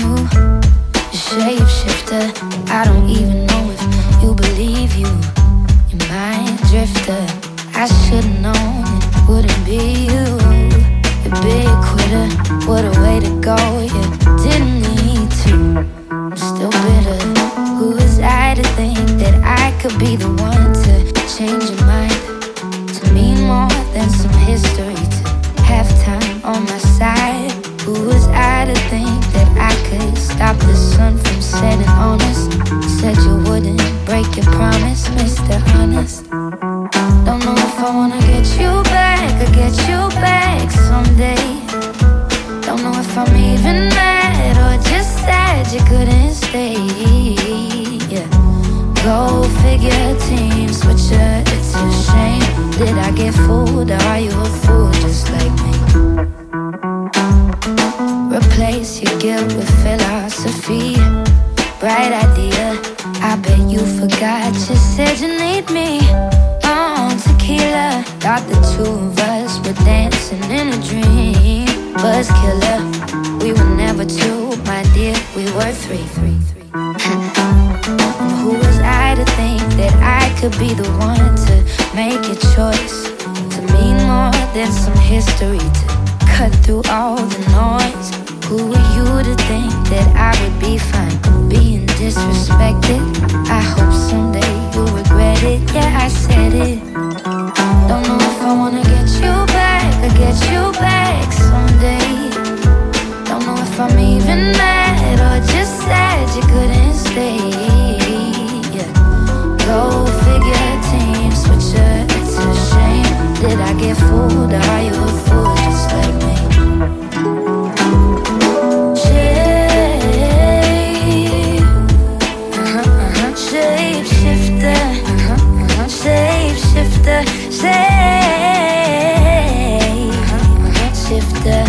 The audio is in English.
you. A shapeshifter, I don't even know if you believe you. You're my drifter, I should've known it wouldn't be you. The big quitter, what a way to go. You didn't need to, I'm still bitter. Who was I to think that I could be the one to change your mind? To mean more than some history, to have time on my side. Who was I to think that I could stop the sun from setting on us? Said you wouldn't break your promise, Mr. Honest. Don't know if I wanna get you back or get you back someday. Don't know if I'm even mad or just sad you couldn't stay. Yeah. Go figure, team switcher, it's a shame. Did I get fooled or are you a fool just like me? Replace your guilt with philosophy. Bright idea, I bet you forgot. You said you need me on tequila. Thought the two of us were dancing in a dream. Buzz killer, we were never two, my dear, we were three. And who was I to think that I could be the one to make a choice? To mean more than some history, to cut through all the noise. Who were you to think that I would be fine being disrespected? I hope someday you'll regret it, yeah, I said it. Don't know if I wanna get you back or get you back someday. Don't know if I'm even mad or just sad you couldn't stay. Yeah. Go figure, team switcher, it's a shame. Did I get fooled or are you a fool just like me? Shapeshifter, shapeshifter, shapeshifter.